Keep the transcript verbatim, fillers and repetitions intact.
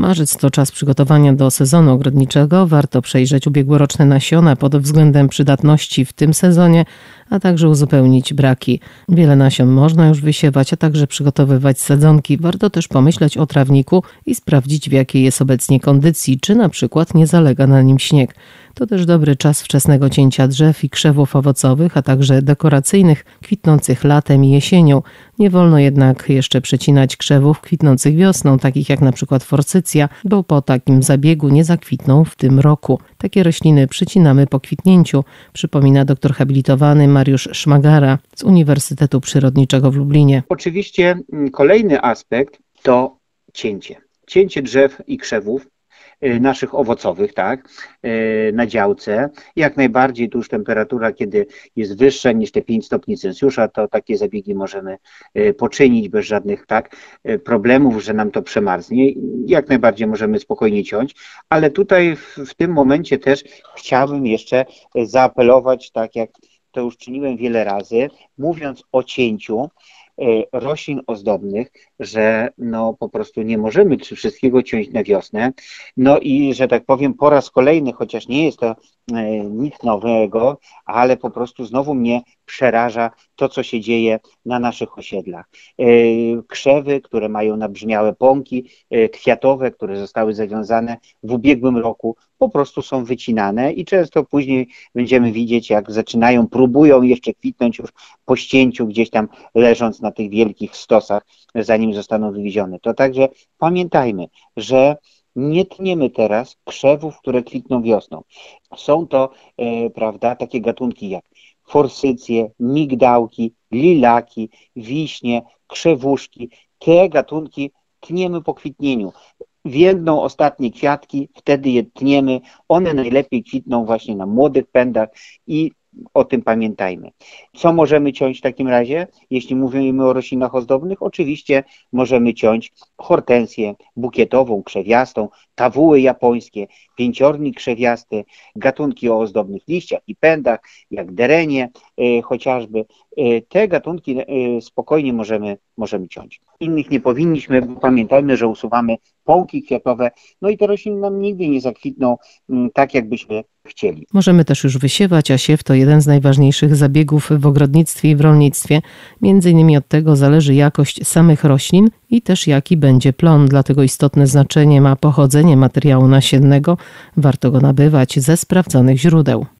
Marzec to czas przygotowania do sezonu ogrodniczego. Warto przejrzeć ubiegłoroczne nasiona pod względem przydatności w tym sezonie, a także uzupełnić braki. Wiele nasion można już wysiewać, a także przygotowywać sadzonki. Warto też pomyśleć o trawniku i sprawdzić, w jakiej jest obecnie kondycji, czy na przykład nie zalega na nim śnieg. To też dobry czas wczesnego cięcia drzew i krzewów owocowych, a także dekoracyjnych, kwitnących latem i jesienią. Nie wolno jednak jeszcze przecinać krzewów kwitnących wiosną, takich jak na przykład forsycja, bo po takim zabiegu nie zakwitną w tym roku. Takie rośliny przycinamy po kwitnięciu, przypomina doktor habilitowany Mariusz Szmagara z Uniwersytetu Przyrodniczego w Lublinie. Oczywiście kolejny aspekt to cięcie. Cięcie drzew i krzewów naszych owocowych, tak, na działce. Jak najbardziej tu już temperatura, kiedy jest wyższa niż te pięć stopni Celsjusza, to takie zabiegi możemy poczynić bez żadnych tak problemów, że nam to przemarznie. Jak najbardziej możemy spokojnie ciąć, ale tutaj w, w tym momencie też chciałbym jeszcze zaapelować, tak jak to już czyniłem wiele razy, mówiąc o cięciu roślin ozdobnych, że no po prostu nie możemy wszystkiego ciąć na wiosnę. No i że tak powiem po raz kolejny, chociaż nie jest to nic nowego, ale po prostu znowu mnie przeraża to, co się dzieje na naszych osiedlach. Krzewy, które mają nabrzmiałe pąki, kwiatowe, które zostały zawiązane w ubiegłym roku, po prostu są wycinane i często później będziemy widzieć, jak zaczynają, próbują jeszcze kwitnąć już po ścięciu, gdzieś tam leżąc na tych wielkich stosach, zanim zostaną wywiezione. To także pamiętajmy, że nie tniemy teraz krzewów, które kwitną wiosną. Są to, e, prawda, takie gatunki jak forsycje, migdałki, lilaki, wiśnie, krzewuszki. Te gatunki tniemy po kwitnieniu. Więdną ostatnie kwiatki, wtedy je tniemy. One najlepiej kwitną właśnie na młodych pędach i o tym pamiętajmy. Co możemy ciąć w takim razie? Jeśli mówimy o roślinach ozdobnych, oczywiście możemy ciąć hortensję bukietową, krzewiastą, tawuły japońskie, pięciornik krzewiasty, gatunki o ozdobnych liściach i pędach, jak derenie y, chociażby. Y, te gatunki y, spokojnie możemy, możemy ciąć. Innych nie powinniśmy, bo pamiętajmy, że usuwamy pąki kwiatowe, no i te rośliny nam nigdy nie zakwitną y, tak, jakbyśmy chcieli. Możemy też już wysiewać, a siew to jeden z najważniejszych zabiegów w ogrodnictwie i w rolnictwie. Między innymi od tego zależy jakość samych roślin i też jaki będzie plon. Dlatego istotne znaczenie ma pochodzenie materiału nasiennego. Warto go nabywać ze sprawdzonych źródeł.